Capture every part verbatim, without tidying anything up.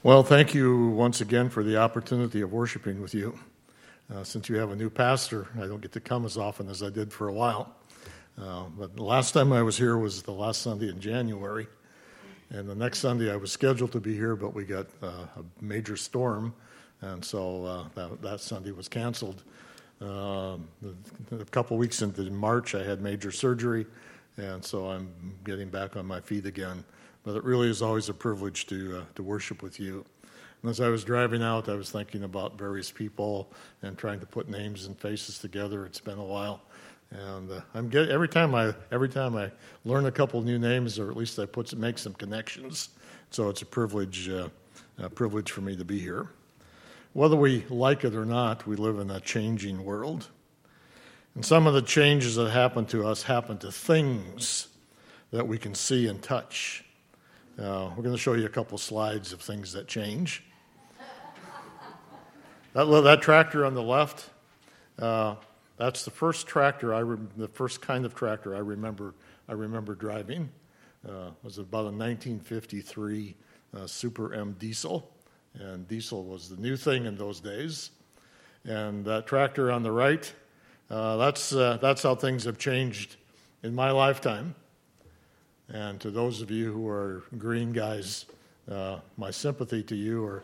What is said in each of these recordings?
Well, thank you once again for the opportunity of worshiping with you. Uh, since you have a new pastor, I don't get to come as often as I did for a while. Uh, but the last time I was here was the last Sunday in January. And the next Sunday I was scheduled to be here, but we got uh, a major storm. And so uh, that, that Sunday was canceled. Uh, a couple weeks into March, I had major surgery. And so I'm getting back on my feet again. But it really is always a privilege to uh, to worship with you. And as I was driving out, I was thinking about various people and trying to put names and faces together. It's been a while, and uh, I'm get every time I every time I learn a couple new names, or at least I put make some connections. So it's a privilege uh, a privilege for me to be here. Whether we like it or not, we live in a changing world, and some of the changes that happen to us happen to things that we can see and touch. Uh, we're going to show you a couple slides of things that change. That that tractor on the left, uh, that's the first tractor I re- the first kind of tractor I remember I remember driving. Uh, it was about a nineteen fifty-three uh, Super M diesel, and diesel was the new thing in those days. And that tractor on the right, uh, that's uh, that's how things have changed in my lifetime. And to those of you who are green guys, uh, my sympathy to you. Or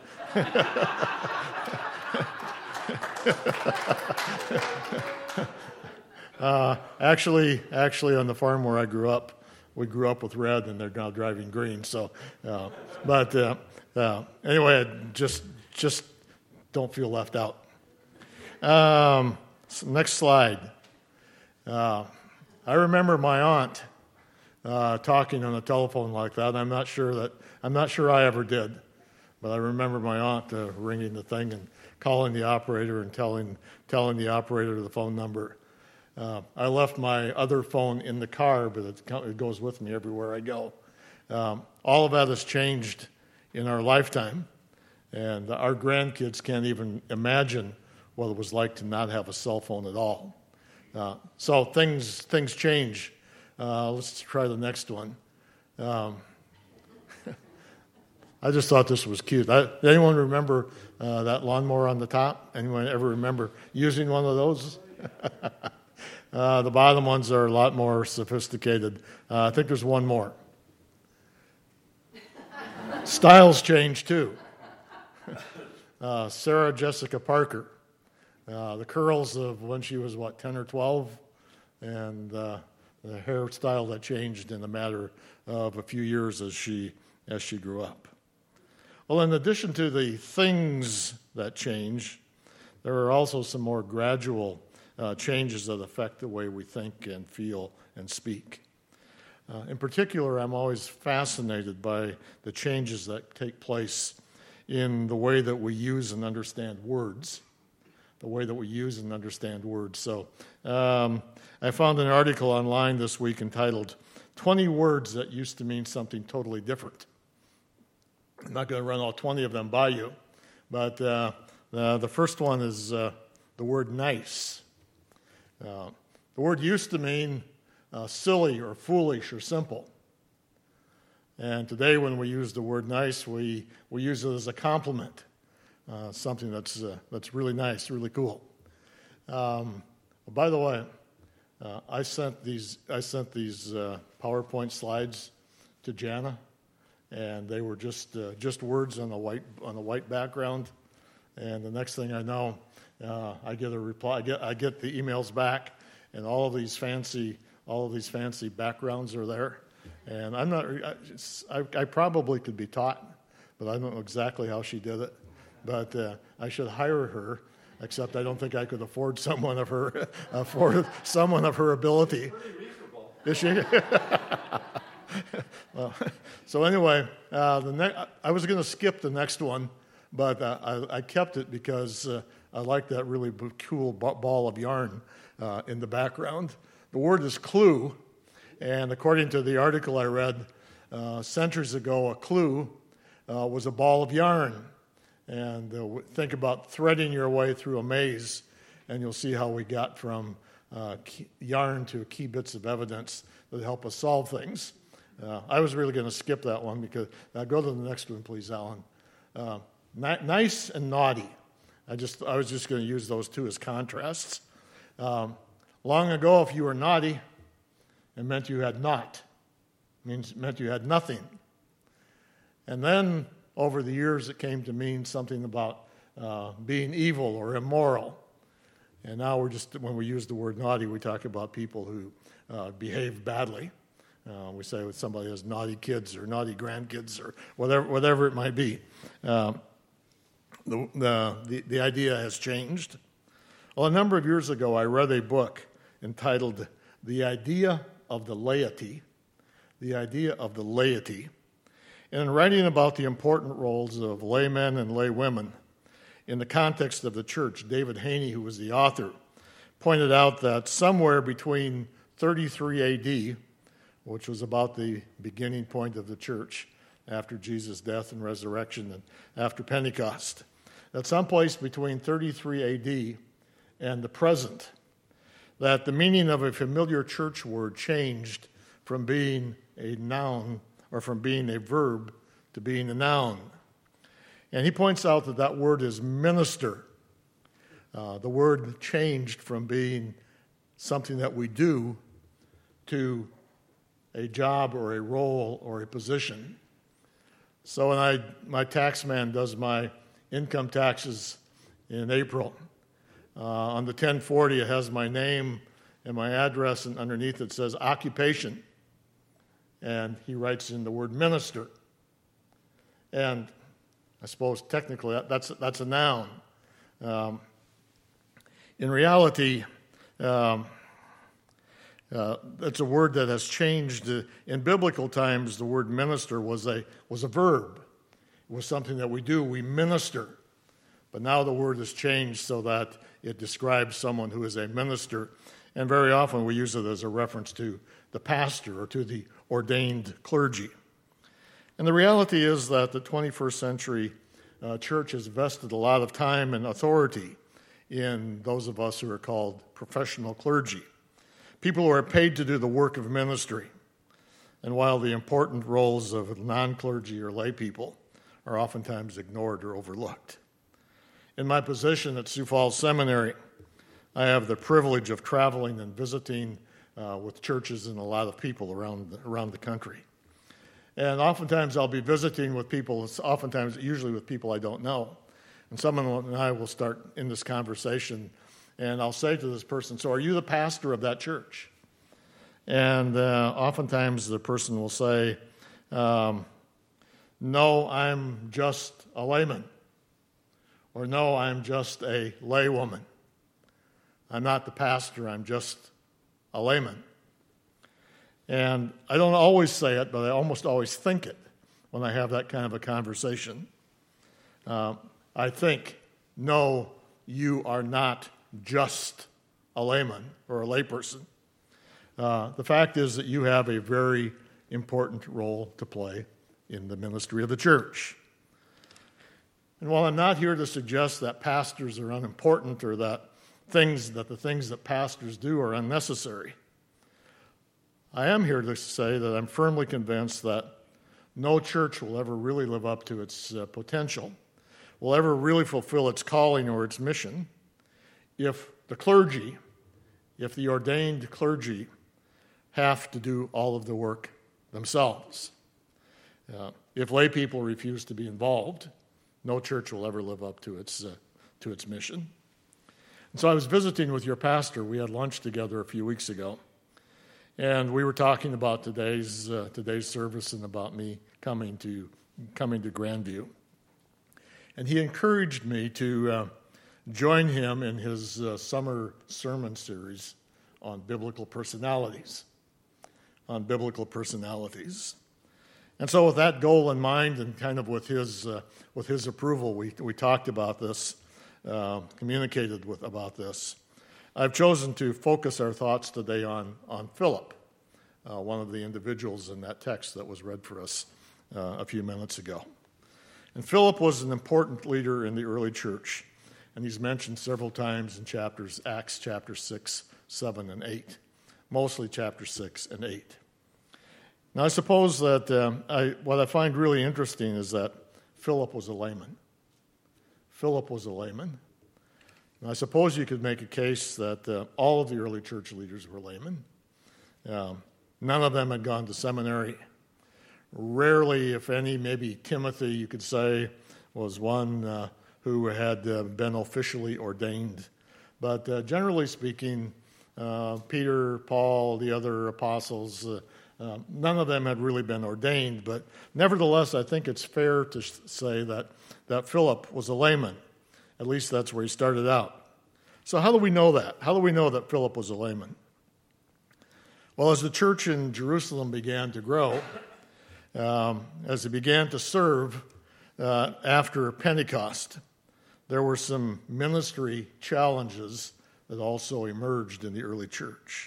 uh, actually, actually, on the farm where I grew up, we grew up with red, and they're now driving green. So, uh, but uh, uh, anyway, I just just don't feel left out. Um, so next slide. Uh, I remember my aunt. Uh, talking on the telephone like that. I'm not sure that I'm not sure I ever did, but I remember my aunt uh, ringing the thing and calling the operator and telling telling the operator the phone number. Uh, I left my other phone in the car, but it, it goes with me everywhere I go. Um, all of that has changed in our lifetime, and our grandkids can't even imagine what it was like to not have a cell phone at all. Uh, so things things change. Uh, let's try the next one. Um, I just thought this was cute. I, anyone remember uh, that lawnmower on the top? Anyone ever remember using one of those? uh, the bottom ones are a lot more sophisticated. Uh, I think there's one more. Styles change too. uh, Sarah Jessica Parker. Uh, the curls of when she was, what, ten or twelve? And... Uh, the hairstyle that changed in a matter of a few years as she as she grew up. Well, in addition to the things that change, there are also some more gradual uh, changes that affect the way we think and feel and speak. Uh, in particular, I'm always fascinated by the changes that take place in the way that we use and understand words. The way that we use and understand words. So um, I found an article online this week entitled twenty words that used to mean something totally different. I'm not going to run all twenty of them by you, but uh, uh, the first one is uh, the word nice. Uh, the word used to mean uh, silly or foolish or simple. And today when we use the word nice, we, we use it as a compliment. Uh, something that's uh, that's really nice, really cool. Um, well, by the way, uh, I sent these I sent these uh, PowerPoint slides to Jana, and they were just uh, just words on a white on a white background. And the next thing I know, uh, I get a reply. I get I get the emails back, and all of these fancy all of these fancy backgrounds are there. And I'm not. I, I probably could be taught, but I don't know exactly how she did it. But uh, I should hire her, except I don't think I could afford someone of her afford someone of her ability. Pretty reasonable. Is she? Well, so anyway, uh, the ne- I was going to skip the next one, but uh, I, I kept it because uh, I like that really cool ball of yarn uh, in the background. The word is clue, and according to the article I read, uh, centuries ago, a clue uh, was a ball of yarn. And uh, think about threading your way through a maze, and you'll see how we got from uh, key, yarn to key bits of evidence that help us solve things. Uh, I was really going to skip that one because, now go to the next one, please, Alan. Uh, ni- nice and naughty. I just I was just going to use those two as contrasts. Um, long ago, if you were naughty, it meant you had naught. It means it meant you had nothing. And then over the years, it came to mean something about uh, being evil or immoral. And now we're just, when we use the word naughty, we talk about people who uh, behave badly. Uh, we say with somebody has naughty kids or naughty grandkids or whatever whatever it might be. Um, the, the, the, the idea has changed. Well, a number of years ago, I read a book entitled The Idea of the Laity. The Idea of the Laity. And in writing about the important roles of laymen and laywomen in the context of the church, David Haney, who was the author, pointed out that somewhere between thirty-three A D, which was about the beginning point of the church after Jesus' death and resurrection and after Pentecost, that someplace between thirty-three A D and the present, that the meaning of a familiar church word changed from being a noun or from being a verb to being a noun. And he points out that that word is minister. Uh, the word changed from being something that we do to a job or a role or a position. So when I, my tax man does my income taxes in April, uh, on the ten forty it has my name and my address, and underneath it says occupation. And he writes in the word minister. And I suppose technically that's, that's a noun. Um, in reality, um, Uh, it's a word that has changed. In biblical times, the word minister was a was a verb. It was something that we do. We minister. But now the word has changed so that it describes someone who is a minister. And very often we use it as a reference to the pastor or to the ordained clergy. And the reality is that the twenty-first century uh, church has vested a lot of time and authority in those of us who are called professional clergy. People who are paid to do the work of ministry. And while the important roles of non-clergy or lay people are oftentimes ignored or overlooked. In my position at Sioux Falls Seminary, I have the privilege of traveling and visiting uh, with churches and a lot of people around the, around the country. And oftentimes I'll be visiting with people, oftentimes, usually with people I don't know. And someone and I will start in this conversation, and I'll say to this person, so are you the pastor of that church? And uh, oftentimes the person will say, um, no, I'm just a layman. Or no, I'm just a laywoman. I'm not the pastor, I'm just a layman. And I don't always say it, but I almost always think it when I have that kind of a conversation. Uh, I think, no, you are not just a layman or a layperson. Uh, the fact is that you have a very important role to play in the ministry of the church. And while I'm not here to suggest that pastors are unimportant or that things that the things that pastors do are unnecessary, I am here to say that I'm firmly convinced that no church will ever really live up to its uh, potential, will ever really fulfill its calling or its mission, if the clergy, if the ordained clergy have to do all of the work themselves. Uh, if lay people refuse to be involved, no church will ever live up to its, uh, to its mission. And so I was visiting with your pastor. We had lunch together a few weeks ago, and we were talking about today's, uh, today's service and about me coming to, coming to Grandview. And he encouraged me to uh, join him in his uh, summer sermon series on biblical personalities, on biblical personalities. And so with that goal in mind and kind of with his uh, with his approval, we we talked about this, uh, communicated with about this. I've chosen to focus our thoughts today on, on Philip, uh, one of the individuals in that text that was read for us uh, a few minutes ago. And Philip was an important leader in the early church. And he's mentioned several times in chapters, Acts chapter six, seven, and eight. Mostly chapter six and eight. Now I suppose that um, I, what I find really interesting is that Philip was a layman. Philip was a layman. And I suppose you could make a case that uh, all of the early church leaders were laymen. Um, none of them had gone to seminary. Rarely, if any, maybe Timothy, you could say, was one uh, who had uh, been officially ordained. But uh, generally speaking, uh, Peter, Paul, the other apostles, uh, uh, none of them had really been ordained. But nevertheless, I think it's fair to say that, that Philip was a layman. At least that's where he started out. So how do we know that? How do we know that Philip was a layman? Well, as the church in Jerusalem began to grow, um, as it began to serve uh, after Pentecost, there were some ministry challenges that also emerged in the early church.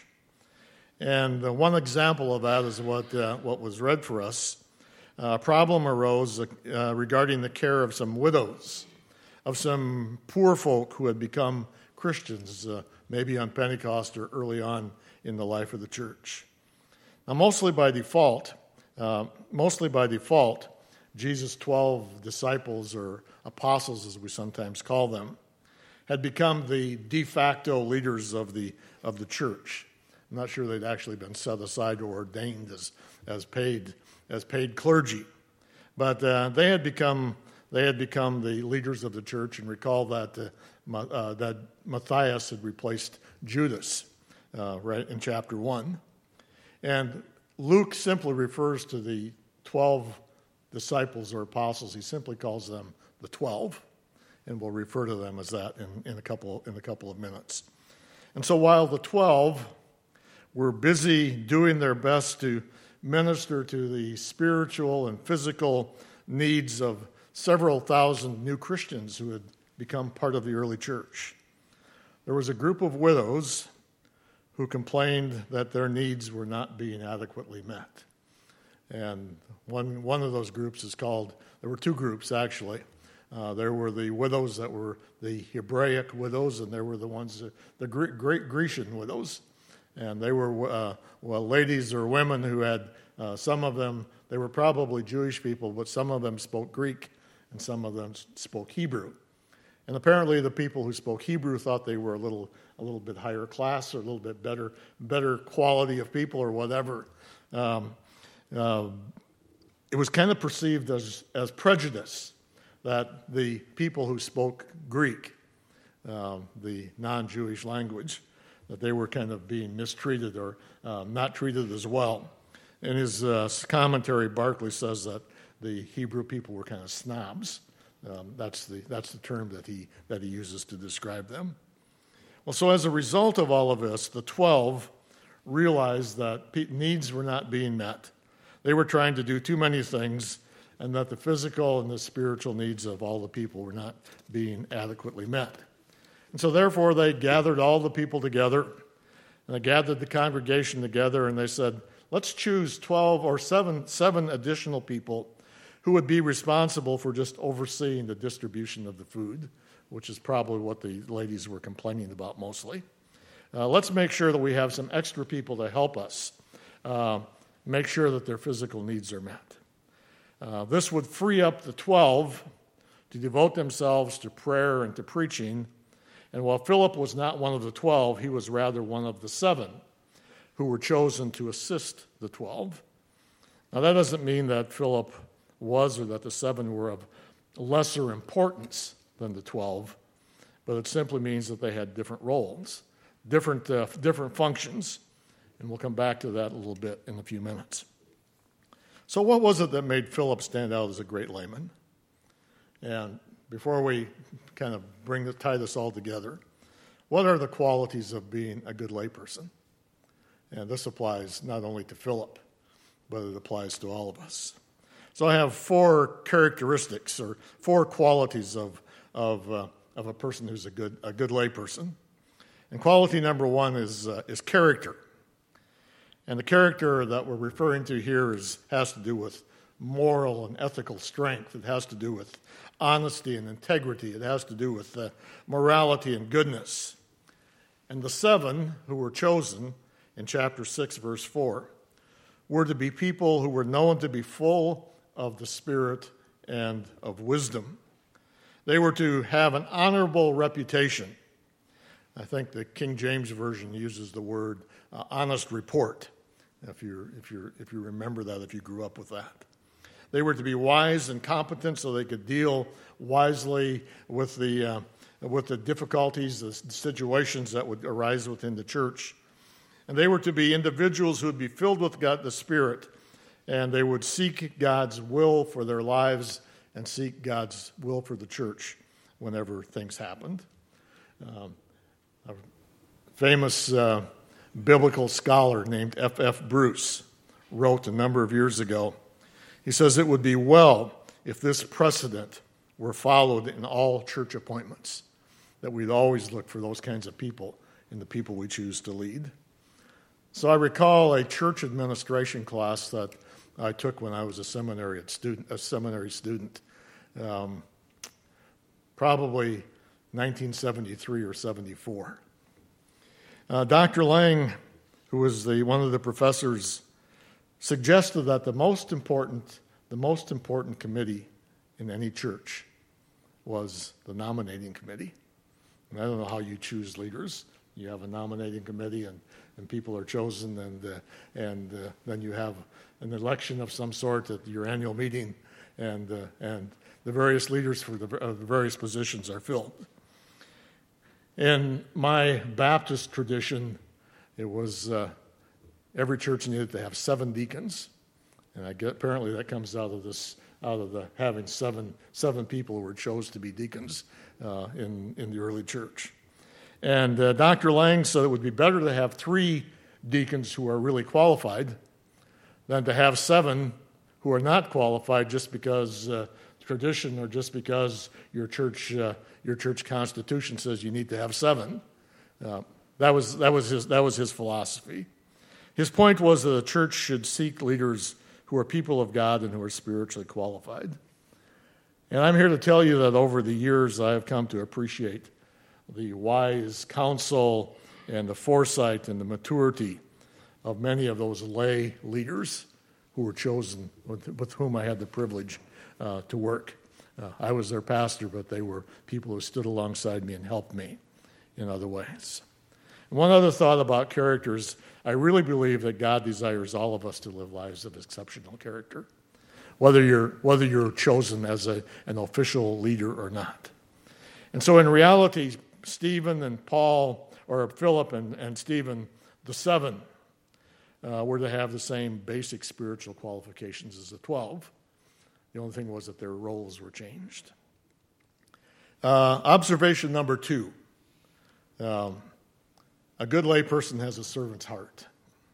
And uh, one example of that is what, uh, what was read for us. A problem arose uh, regarding the care of some widows, of some poor folk who had become Christians, uh, maybe on Pentecost or early on in the life of the church. Now, mostly by default, uh, mostly by default, Jesus' twelve disciples, or apostles as we sometimes call them, had become the de facto leaders of the of the church. I'm not sure they'd actually been set aside or ordained as as paid as paid clergy, but uh, they had become. They had become the leaders of the church, and recall that uh, uh, that Matthias had replaced Judas uh, right in chapter one. And Luke simply refers to the twelve disciples or apostles. He simply calls them the twelve, and we'll refer to them as that in, in a couple in a couple of minutes. And so while the twelve were busy doing their best to minister to the spiritual and physical needs of several thousand new Christians who had become part of the early church, there was a group of widows who complained that their needs were not being adequately met. And one one of those groups is called, there were two groups actually. Uh, there were the widows that were the Hebraic widows, and there were the ones, that, the Greek, Greek Grecian widows. And they were, uh, well, ladies or women who had, uh, some of them, they were probably Jewish people, but some of them spoke Greek, and some of them spoke Hebrew. And apparently the people who spoke Hebrew thought they were a little a little bit higher class or a little bit better better quality of people or whatever. Um, uh, it was kind of perceived as, as prejudice that the people who spoke Greek, uh, the non-Jewish language, that they were kind of being mistreated or uh, not treated as well. In his uh, commentary, Barclay says that the Hebrew people were kind of snobs. Um, that's the that's the term that he that he uses to describe them. Well, so as a result of all of this, the twelve realized that pe- needs were not being met. They were trying to do too many things, and that the physical and the spiritual needs of all the people were not being adequately met. And so therefore they gathered all the people together, and they gathered the congregation together, and they said, let's choose twelve or seven, seven additional people who would be responsible for just overseeing the distribution of the food, which is probably what the ladies were complaining about mostly. Uh, let's make sure that we have some extra people to help us uh, make sure that their physical needs are met. Uh, this would free up the twelve to devote themselves to prayer and to preaching. And while Philip was not one of the twelve, he was rather one of the seven who were chosen to assist the twelve. Now, that doesn't mean that Philip was or that the seven were of lesser importance than the twelve, but it simply means that they had different roles, different uh, different functions, and we'll come back to that a little bit in a few minutes. So what was it that made Philip stand out as a great layman? And before we kind of bring the, tie this all together, what are the qualities of being a good layperson? And this applies not only to Philip, but it applies to all of us. So I have four characteristics or four qualities of of uh, of a person who's a good a good layperson. And quality number one is uh, is character. And the character that we're referring to here is has to do with moral and ethical strength. It has to do with honesty and integrity. It has to do with uh, morality and goodness. And the seven who were chosen in chapter six, verse four, were to be people who were known to be full of the Spirit and of wisdom. They were to have an honorable reputation. I think the King James Version uses the word uh, honest report, if you if you if you remember that, if you grew up with that. They were to be wise and competent so they could deal wisely with the uh, with the difficulties, the situations that would arise within the church. And they were to be individuals who would be filled with God, the Spirit, and they would seek God's will for their lives and seek God's will for the church whenever things happened. Um, a famous uh, biblical scholar named F F Bruce wrote a number of years ago. He says, "It would be well if this precedent were followed in all church appointments, that we'd always look for those kinds of people in the people we choose to lead." So I recall a church administration class that I took when I was a seminary student, a seminary student, um, probably nineteen seventy-three or seventy-four. Uh, Doctor Lang, who was the one of the professors, suggested that the most important, the most important committee in any church was the nominating committee. And I don't know how you choose leaders. You have a nominating committee, and, and people are chosen, and uh, and uh, then you have an election of some sort at your annual meeting, and uh, and the various leaders for the, uh, the various positions are filled. In my Baptist tradition, it was uh, every church needed to have seven deacons, and I get, apparently that comes out of this out of the having seven seven people who were chosen to be deacons uh, in in the early church. And uh, Doctor Lang said it would be better to have three deacons who are really qualified than to have seven who are not qualified just because uh, tradition or just because your church uh, your church constitution says you need to have seven. Uh, that was that was his that was his philosophy. His point was that the church should seek leaders who are people of God and who are spiritually qualified. And I'm here to tell you that over the years I have come to appreciate the wise counsel and the foresight and the maturity of many of those lay leaders who were chosen, with, with whom I had the privilege uh, to work. Uh, I was their pastor, but they were people who stood alongside me and helped me in other ways. And one other thought about characters, I really believe that God desires all of us to live lives of exceptional character, whether you're whether you're chosen as a, an official leader or not. And so in reality, Stephen and Paul, or Philip and, and Stephen, the seven, uh, were to have the same basic spiritual qualifications as the twelve. The only thing was that their roles were changed. Uh, observation number two. Um, a good layperson has a servant's heart.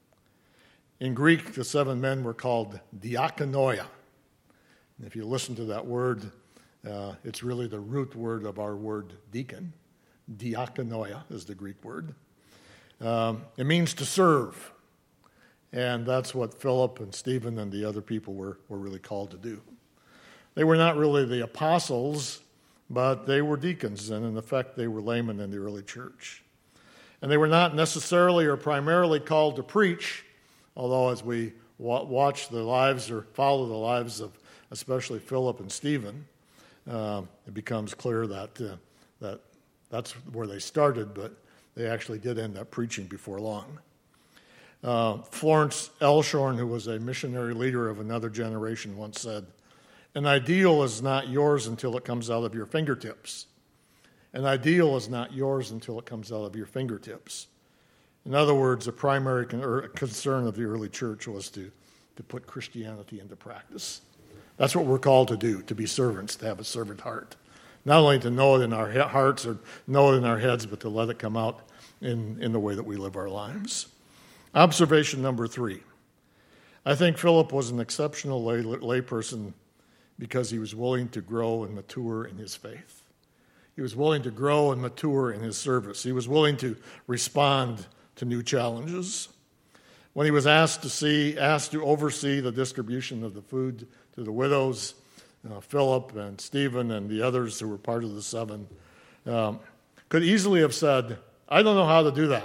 In Greek, the seven men were called diakonoia. And if you listen to that word, uh, it's really the root word of our word deacon. Diakonoia is the Greek word. Um, it means to serve. And that's what Philip and Stephen and the other people were, were really called to do. They were not really the apostles, but they were deacons, and in effect they were laymen in the early church. And they were not necessarily or primarily called to preach, although as we wa- watch the lives or follow the lives of especially Philip and Stephen, uh, it becomes clear that uh, that that's where they started, but they actually did end up preaching before long. Uh, Florence Elshorn, who was a missionary leader of another generation, once said, "An ideal is not yours until it comes out of your fingertips. An ideal is not yours until it comes out of your fingertips." In other words, the primary con- or concern of the early church was to, to put Christianity into practice. That's what we're called to do, to be servants, to have a servant heart. Not only to know it in our hearts or know it in our heads, but to let it come out in, in the way that we live our lives. Observation number three. I think Philip was an exceptional lay, layperson because he was willing to grow and mature in his faith. He was willing to grow and mature in his service. He was willing to respond to new challenges. When he was asked to see, asked to oversee the distribution of the food to the widows, uh, Philip and Stephen and the others who were part of the seven, um, could easily have said, "I don't know how to do that.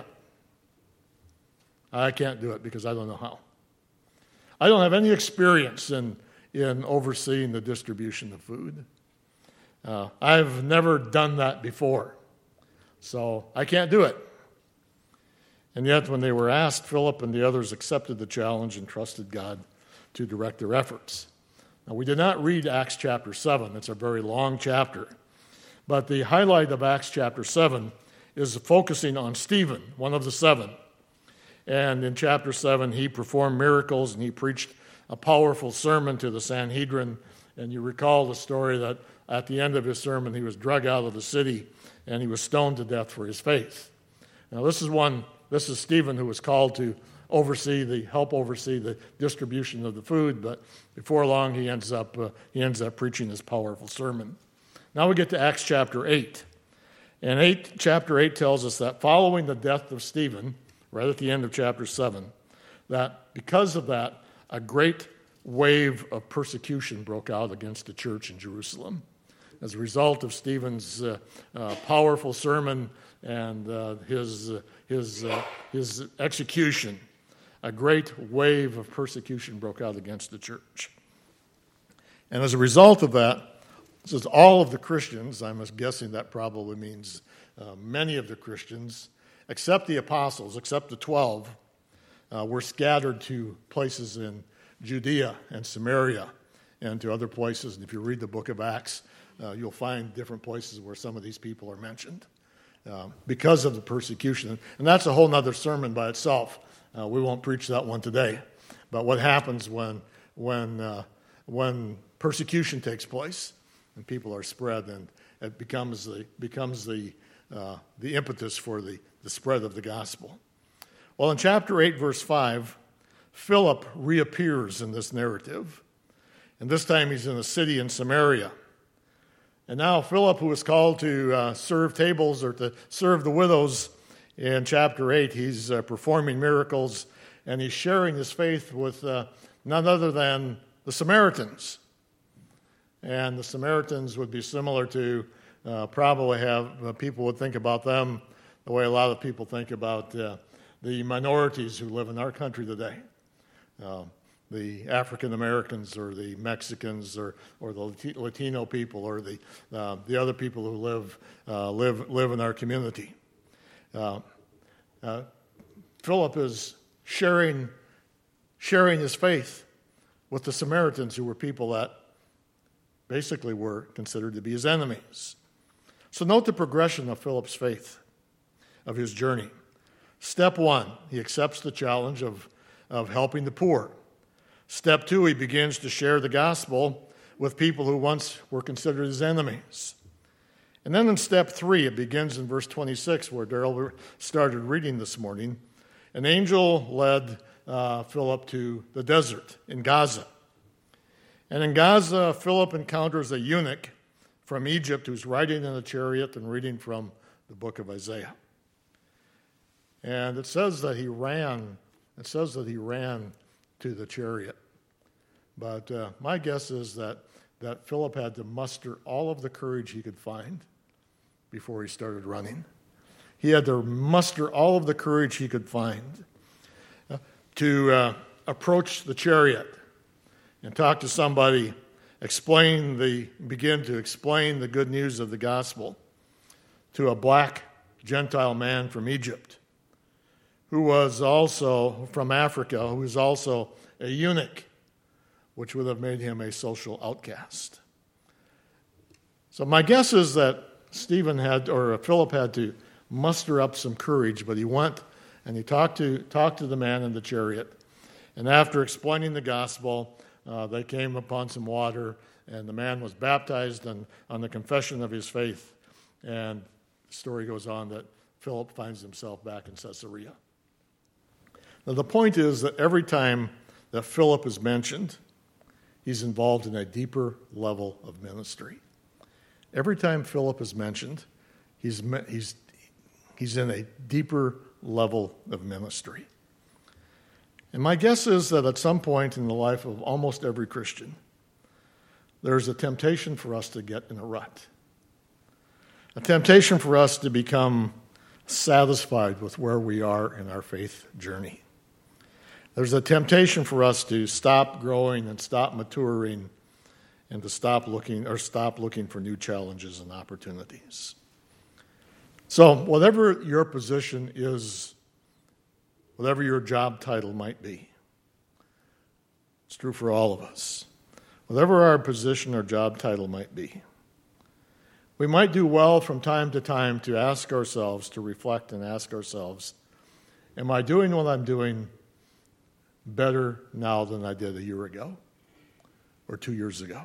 I can't do it because I don't know how. I don't have any experience in, in overseeing the distribution of food. Uh, I've never done that before, so I can't do it. And yet, when they were asked, Philip and the others accepted the challenge and trusted God to direct their efforts. Now, we did not read Acts chapter seven. It's a very long chapter. But the highlight of Acts chapter seven is focusing on Stephen, one of the seven. And in chapter seven, he performed miracles and he preached a powerful sermon to the Sanhedrin. And you recall the story that at the end of his sermon, he was dragged out of the city and he was stoned to death for his faith. Now, this is one, this is Stephen who was called to oversee the, help oversee the distribution of the food, but before long he ends up, uh, he ends up preaching this powerful sermon. Now we get to Acts chapter eight. And eight, chapter eight tells us that following the death of Stephen, right at the end of chapter seven, that because of that, a great wave of persecution broke out against the church in Jerusalem. As a result of Stephen's uh, uh, powerful sermon and uh, his, uh, his, uh, his execution, a great wave of persecution broke out against the church. And as a result of that, this is all of the Christians, I'm guessing that probably means uh, many of the Christians, except the apostles, except the twelve, uh, were scattered to places in Judea and Samaria and to other places. And if you read the book of Acts, uh, you'll find different places where some of these people are mentioned uh, because of the persecution. And that's a whole other sermon by itself. Uh, we won't preach that one today. But what happens when when uh, when persecution takes place and people are spread, and it becomes the becomes the uh, the impetus for the, the spread of the gospel. Well, in chapter eight, verse five, Philip reappears in this narrative. And this time he's in a city in Samaria. And now Philip, who is called to uh, serve tables or to serve the widows in chapter eight, he's uh, performing miracles, and he's sharing his faith with uh, none other than the Samaritans. And the Samaritans would be similar to, uh, probably have, uh, people would think about them the way a lot of people think about uh, the minorities who live in our country today. Uh, the African Americans or the Mexicans or, or the Latino people or the uh, the other people who live uh, live live in our community. Uh, uh, Philip is sharing sharing his faith with the Samaritans, who were people that basically were considered to be his enemies. So note the progression of Philip's faith, of his journey. Step one, he accepts the challenge of, of helping the poor. Step two, he begins to share the gospel with people who once were considered his enemies. And then in step three, it begins in verse twenty-six, where Darrell started reading this morning. An angel led uh, Philip to the desert in Gaza. And in Gaza, Philip encounters a eunuch from Egypt who's riding in a chariot and reading from the book of Isaiah. And it says that he ran, it says that he ran to the chariot. But uh, my guess is that, that Philip had to muster all of the courage he could find before he started running. He had to muster all of the courage he could find uh, to uh, approach the chariot and talk to somebody, explain the, begin to explain the good news of the gospel to a black Gentile man from Egypt, who was also from Africa, who was also a eunuch, which would have made him a social outcast. So my guess is that Stephen had, or Philip had to muster up some courage, but he went and he talked to talked to the man in the chariot. And after explaining the gospel, uh, they came upon some water, and the man was baptized on, on the confession of his faith. And the story goes on that Philip finds himself back in Caesarea. Now, the point is that every time that Philip is mentioned, he's involved in a deeper level of ministry. Every time Philip is mentioned, he's he's he's in a deeper level of ministry. And my guess is that at some point in the life of almost every Christian, there's a temptation for us to get in a rut. A temptation for us to become satisfied with where we are in our faith journey. There's a temptation for us to stop growing and stop maturing and to stop looking or stop looking for new challenges and opportunities. So, whatever your position is, whatever your job title might be, it's true for all of us. Whatever our position or job title might be, we might do well from time to time to ask ourselves, to reflect and ask ourselves, am I doing what I'm doing better now than I did a year ago or two years ago?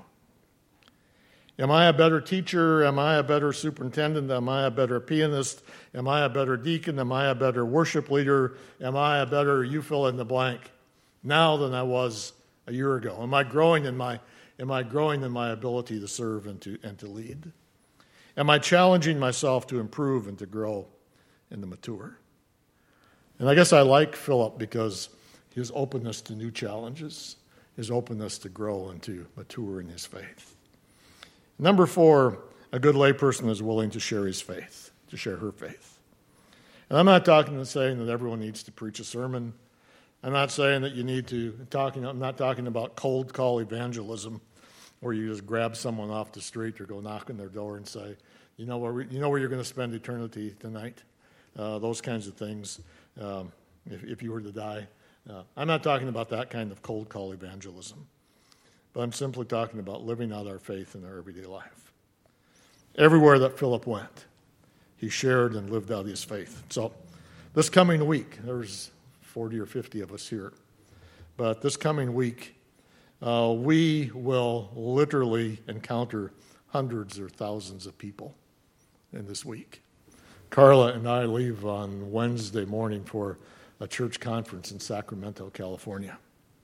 Am I a better teacher? Am I a better superintendent? Am I a better pianist? Am I a better deacon? Am I a better worship leader? Am I a better you fill in the blank now than I was a year ago? Am I growing in my am I growing in my ability to serve and to and to lead? Am I challenging myself to improve and to grow and to mature? And I guess I like Philip because his openness to new challenges, his openness to grow and to mature in his faith. Number four, a good layperson is willing to share his faith, to share her faith. And I'm not talking and saying that everyone needs to preach a sermon. I'm not saying that you need to, talking, I'm not talking about cold call evangelism, where you just grab someone off the street or go knock on their door and say, you know where, we, you know where you're going to spend eternity tonight? Uh, those kinds of things, um, if, if you were to die. Uh, I'm not talking about that kind of cold call evangelism, but I'm simply talking about living out our faith in our everyday life. Everywhere that Philip went, he shared and lived out his faith. So this coming week, there's forty or fifty of us here, but this coming week, uh, we will literally encounter hundreds or thousands of people in this week. Carla and I leave on Wednesday morning for a church conference in Sacramento, California.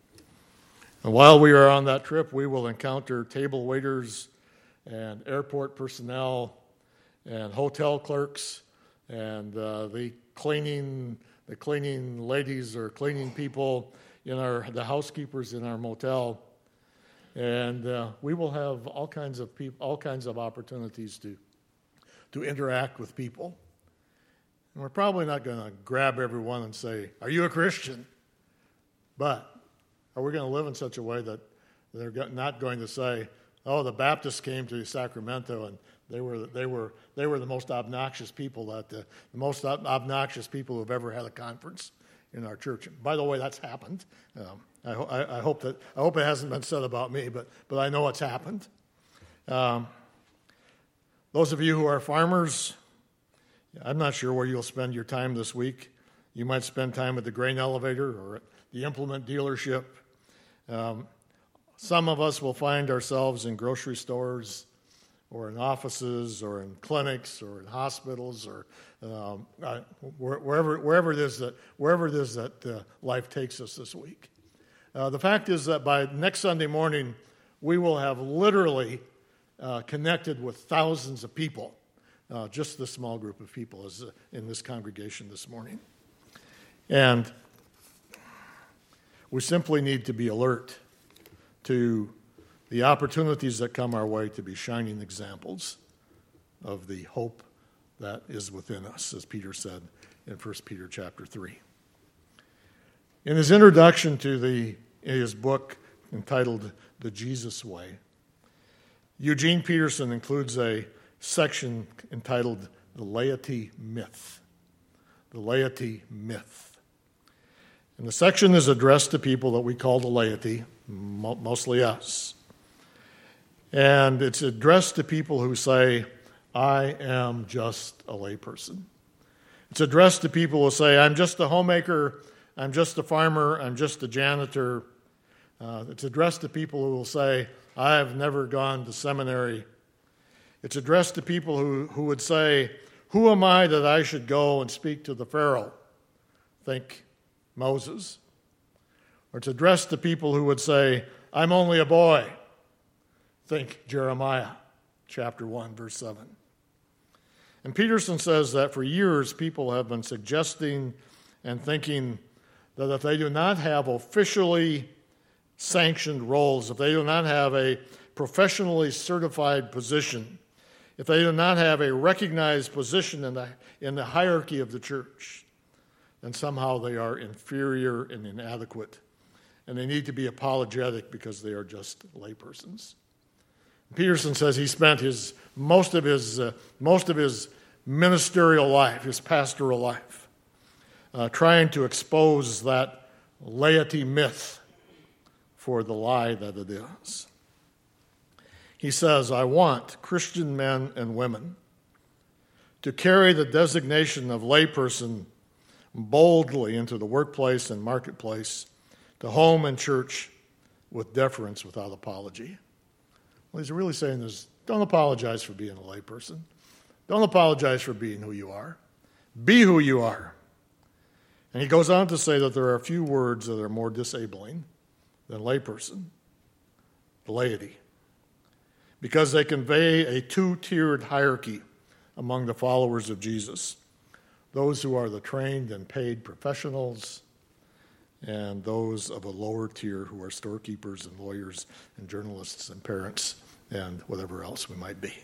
And while we are on that trip, we will encounter table waiters and airport personnel and hotel clerks and uh, the cleaning the cleaning ladies or cleaning people in our the housekeepers in our motel, and uh, we will have all kinds of people, all kinds of opportunities to to interact with people. And we're probably not going to grab everyone and say, "Are you a Christian?" But are we going to live in such a way that they're not going to say, "Oh, the Baptists came to Sacramento and they were they were they were the most obnoxious people that uh, the most ob- obnoxious people who've ever had a conference in our church." And by the way, that's happened. Um, I, ho- I, I hope that I hope it hasn't been said about me, but but I know it's happened. Um, those of you who are farmers, I'm not sure where you'll spend your time this week. You might spend time at the grain elevator or at the implement dealership. Um, some of us will find ourselves in grocery stores or in offices or in clinics or in hospitals or um, uh, wherever wherever it is that wherever it is that uh, life takes us this week. Uh, the fact is that by next Sunday morning, we will have literally uh, connected with thousands of people. Uh, just this small group of people is uh, in this congregation this morning. And we simply need to be alert to the opportunities that come our way to be shining examples of the hope that is within us, as Peter said in First Peter chapter three. In his introduction to the in his book entitled The Jesus Way, Eugene Peterson includes a section entitled The Laity Myth. The Laity Myth. And the section is addressed to people that we call the laity, mostly us. And it's addressed to people who say, I am just a layperson. It's addressed to people who say, I'm just a homemaker, I'm just a farmer, I'm just a janitor. Uh, it's addressed to people who will say, I have never gone to seminary. It's addressed to people who, who would say, who am I that I should go and speak to the Pharaoh? Think Moses. Or it's addressed to people who would say, I'm only a boy. Think Jeremiah, chapter one, verse seven. And Peterson says that for years people have been suggesting and thinking that if they do not have officially sanctioned roles, if they do not have a professionally certified position, if they do not have a recognized position in the, in the hierarchy of the church, and somehow they are inferior and inadequate, and they need to be apologetic because they are just laypersons. Peterson says he spent his most of his uh, most of his ministerial life, his pastoral life, uh, trying to expose that laity myth for the lie that it is. He says, I want Christian men and women to carry the designation of layperson boldly into the workplace and marketplace, to home and church, with deference without apology. What he's really saying is, don't apologize for being a layperson. Don't apologize for being who you are. Be who you are. And he goes on to say that there are a few words that are more disabling than layperson, laity, because they convey a two-tiered hierarchy among the followers of Jesus, those who are the trained and paid professionals, and those of a lower tier who are storekeepers and lawyers and journalists and parents and whatever else we might be.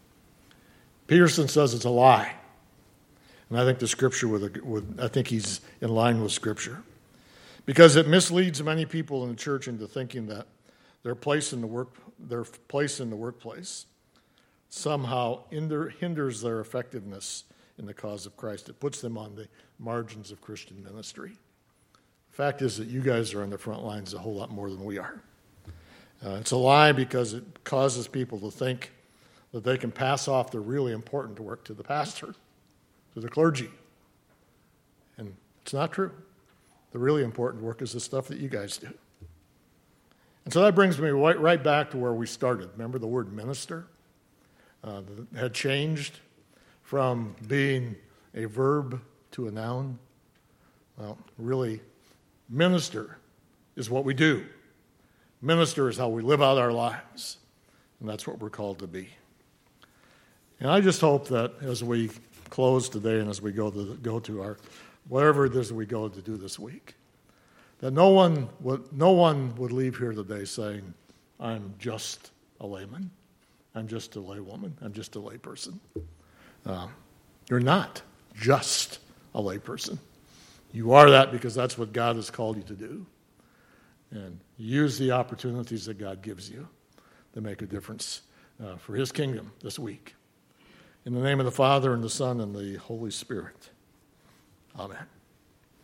Peterson says it's a lie. And I think the scripture would, would I think he's in line with scripture. Because it misleads many people in the church into thinking that their place in the work their place in the workplace somehow hinder, hinders their effectiveness in the cause of Christ. It puts them on the margins of Christian ministry. The fact is that you guys are on the front lines a whole lot more than we are. Uh, it's a lie because it causes people to think that they can pass off the really important work to the pastor, to the clergy. And it's not true. The really important work is the stuff that you guys do. And so that brings me right, right back to where we started. Remember the word minister? Uh, that had changed from being a verb to a noun. Well, really, minister is what we do. Minister is how we live out our lives. And that's what we're called to be. And I just hope that as we close today and as we go to go to our whatever it is that we go to do this week, that no one would no one would leave here today saying, I'm just a layman. I'm just a laywoman. I'm just a layperson. Uh, you're not just a layperson. You are that because that's what God has called you to do. And use the opportunities that God gives you to make a difference uh, for his kingdom this week. In the name of the Father, and the Son, and the Holy Spirit. Amen.